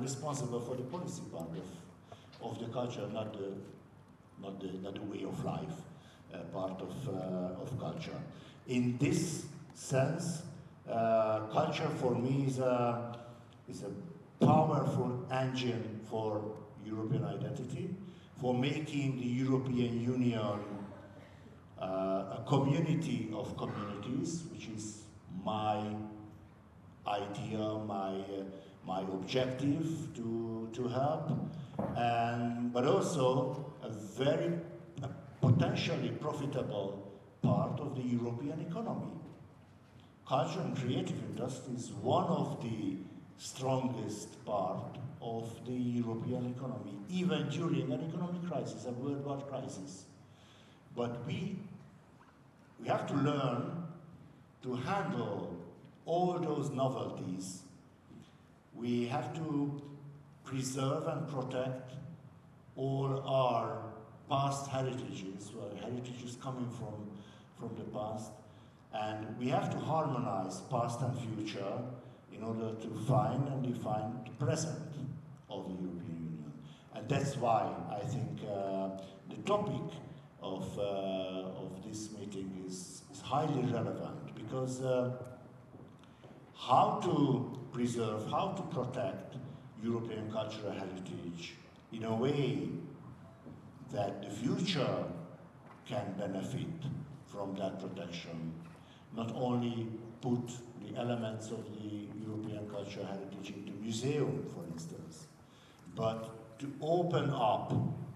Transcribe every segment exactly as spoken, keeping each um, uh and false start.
responsible for the policy part of, of the culture, not the, not the, not the way of life uh, part of, uh, of culture. In this sense, uh, culture for me is a, is a powerful engine for European identity, for making the European Union uh, a community of communities, which is my idea, my, uh, my objective to, to help, and, but also a very a potentially profitable part of the European economy. Culture and creative industry is one of the strongest part of the European economy, even during an economic crisis, a worldwide crisis. But we, we have to learn to handle all those novelties. We have to preserve and protect all our past heritages, well, heritages coming from, from the past, and we have to harmonize past and future in order to find and define the present of the European Union. And that's why I think uh, the topic of, uh, of this meeting is, is highly relevant, because uh, how to preserve, how to protect European cultural heritage in a way that the future can benefit from that protection, not only put the elements of the European cultural heritage into museum, for instance, but to open up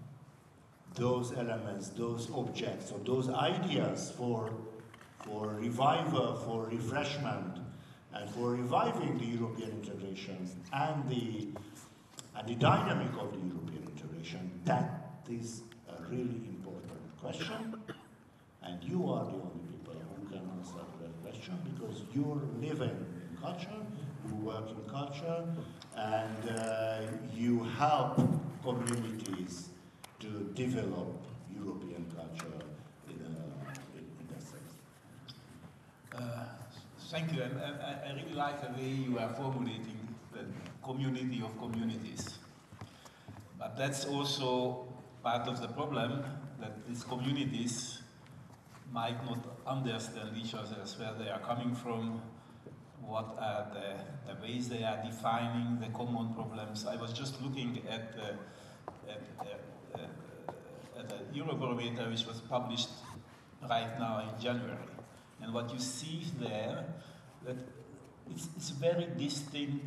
those elements, those objects, or those ideas for, for revival, for refreshment, and for reviving the European integration and the, and the dynamic of the European integration. That is a really important question, and you are the only people who can answer that question, because you're living in culture, you work in culture, and uh, you help communities to develop European culture in, a, in, in that sense. Uh, thank you, and, and I, I really like the way you are formulating the community of communities. But that's also part of the problem, that these communities might not understand each other, where they are coming from, what are the, the ways they are defining the common problems. I was just looking at the, at, uh, uh, at the Eurobarometer, which was published right now in January. And what you see there, that it's, it's very distinct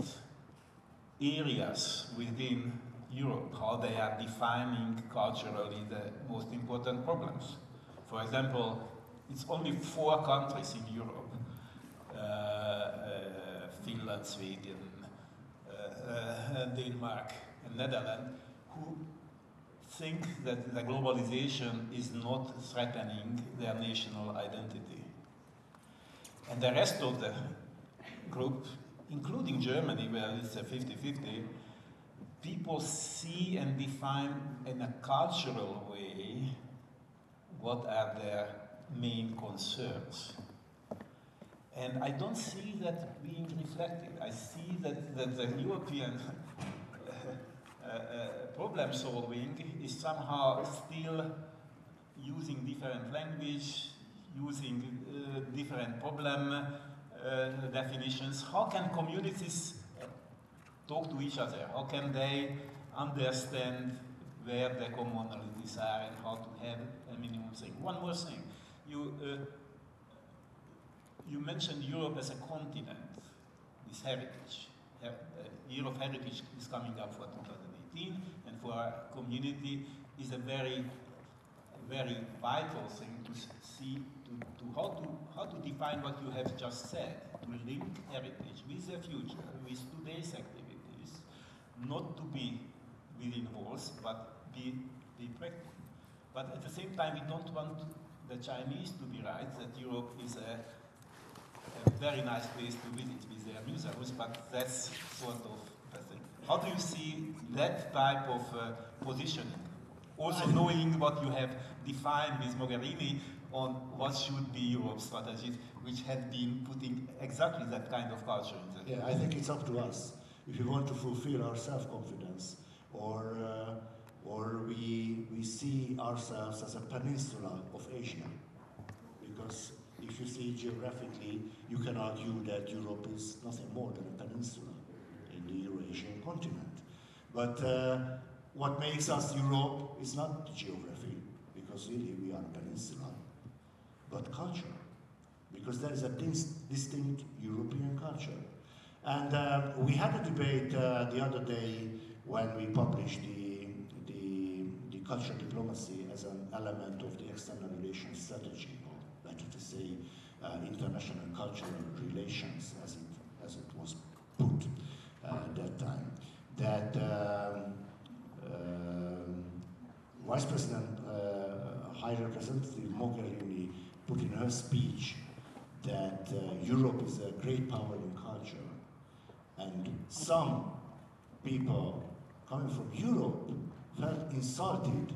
areas within Europe, how they are defining culturally the most important problems. For example, it's only four countries in Europe, uh, uh, Finland, Sweden, uh, uh, Denmark, and Netherlands, who think that the globalization is not threatening their national identity. And the rest of the group, including Germany, where it's a fifty fifty, people see and define in a cultural way what are their main concerns. And I don't see that being reflected. I see that, that the European uh, uh, problem solving is somehow still using different language, using uh, different problem uh, definitions. How can communities talk to each other? How can they understand where the commonalities are and how to have a minimum thing? One more thing. You, uh, you mentioned Europe as a continent, this heritage. Her uh, Year of Heritage is coming up for two thousand eighteen, and for our community is a very, very vital thing to see, to, to how to how to define what you have just said, to link heritage with the future, with today's activities, not to be within walls, but be, be practical. But at the same time, we don't want the Chinese to be right that Europe is a, a very nice place to visit with their museums, but that's sort of the thing. How do you see that type of uh, positioning? Also knowing what you have defined with Mogherini on what should be Europe's strategies, which had been putting exactly that kind of culture in the Yeah, I think it's up to us if we want to fulfill our self-confidence, or, uh, or we, we see ourselves as a peninsula of Asia. Because if you see geographically, you can argue that Europe is nothing more than a peninsula in the Eurasian continent. But uh, what makes us Europe is not geography, because really we are a peninsula, but culture, because there is a dis distinct European culture. And uh, we had a debate uh, the other day when we published the, the, the cultural diplomacy as an element of the external relations strategy, or better to say, uh, international cultural relations, as it, as it was put uh, at that time, that um, um, Vice President, uh, High Representative Mogherini put in her speech that uh, Europe is a great power in culture, and some people coming from Europe felt insulted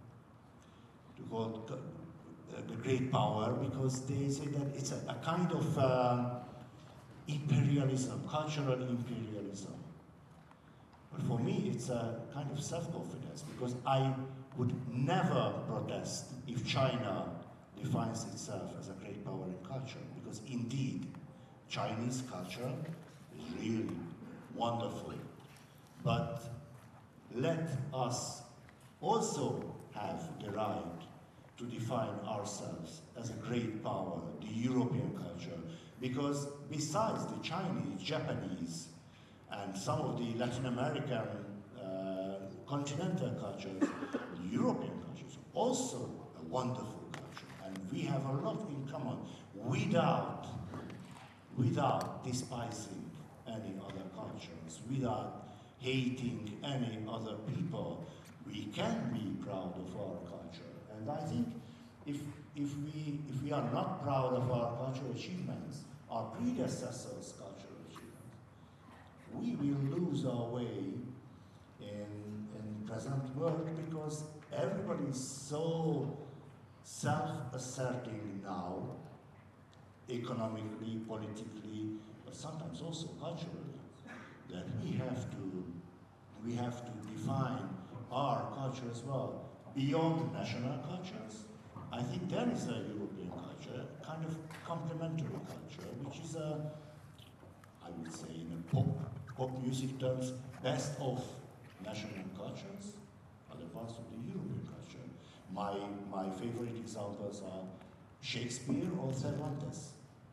to call it uh, the great power, because they say that it's a, a kind of uh, imperialism, cultural imperialism. But for me, it's a kind of self-confidence, because I would never protest if China defines itself as a great power in culture, because indeed, Chinese culture is really wonderful. But let us also have the right to define ourselves as a great power, the European culture, because besides the Chinese, Japanese, and some of the Latin American uh, continental cultures, the European culture is also a wonderful culture, and we have a lot in common without, without despising any other cultures, without hating any other people. We can be proud of our culture, and I think if, if, we, if we are not proud of our cultural achievements, our predecessors' cultural achievements, we will lose our way in, in present world, because everybody is so self-asserting now, economically, politically, but sometimes also culturally, that we have to, we have to define our culture as well. Beyond national cultures, I think there is a European culture, a kind of complementary culture, which is a, I would say in a pop, pop music terms, best of national cultures, other parts of the European culture. My, my favorite examples are Shakespeare or Cervantes.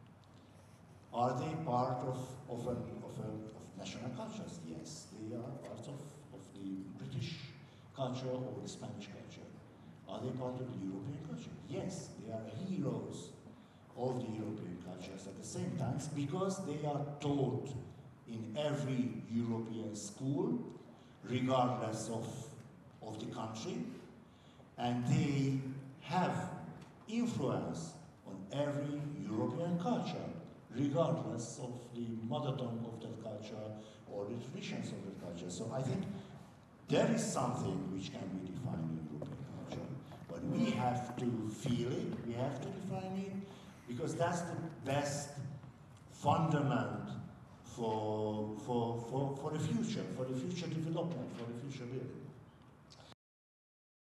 Are they part of, of, an, of, a, of national cultures? Yes, they are part of, of the British culture or the Spanish culture. Are they part of the European culture? Yes, they are heroes of the European cultures at the same time, because they are taught in every European school, regardless of, of the country, and they have influence on every European culture, regardless of the mother tongue of that culture or the traditions of that culture. So I think there is something which can be defined in European culture, but we have to feel it, we have to define it, because that's the best fundament for, for, for, for the future, for the future development, for the future building.